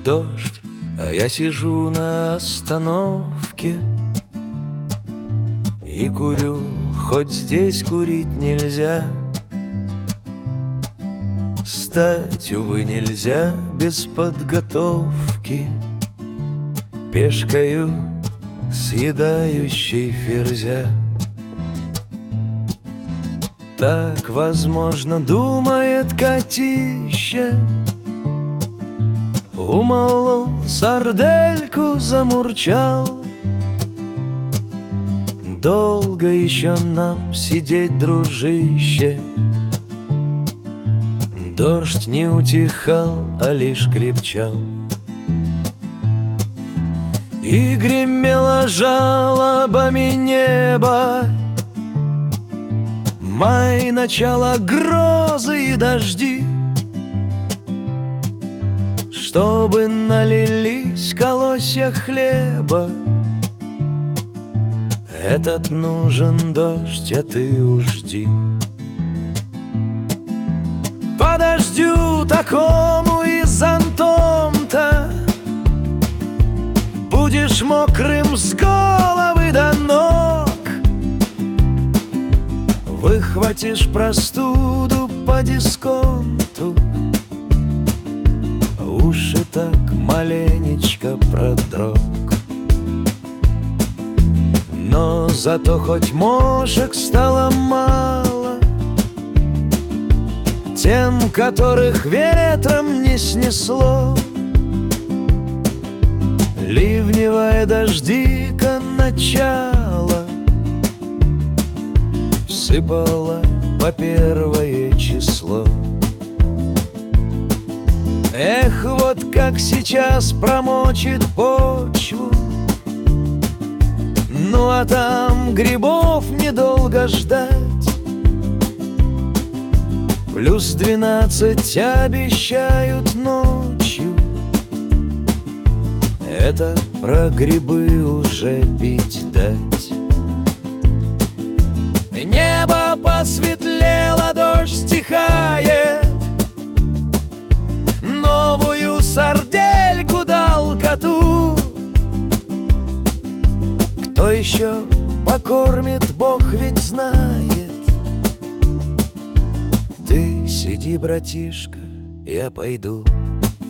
дождь, а я сижу на остановке и курю, хоть здесь курить нельзя. Стать, увы, нельзя без подготовки пешкою, съедающей ферзя. Так, возможно, думает котище, умолол, сардельку замурчал. Долго еще нам сидеть, дружище? Дождь не утихал, а лишь крепчал. И гремело жалобами небо, май, начало грозы и дожди. Чтобы налились колосья хлеба, этот нужен дождь, а ты уж жди. По дождю такому и зонтом-то будешь мокрым с головы до ног. Выхватишь простуду по дисконту, уши так маленечко продрог. Но зато хоть мошек стало мало тем, которых ветром не снесло. Ливневая дождика начало всыпала по 1 число. Эх, вот как сейчас промочит почву, ну а там грибов недолго ждать. Плюс 12 обещают ночью, это про грибы уже пить дать. Небо посветлело, дождь стихает, новую сардельку дал коту. Кто еще покормит, Бог ведь знает. Ты сиди, братишка, я пойду.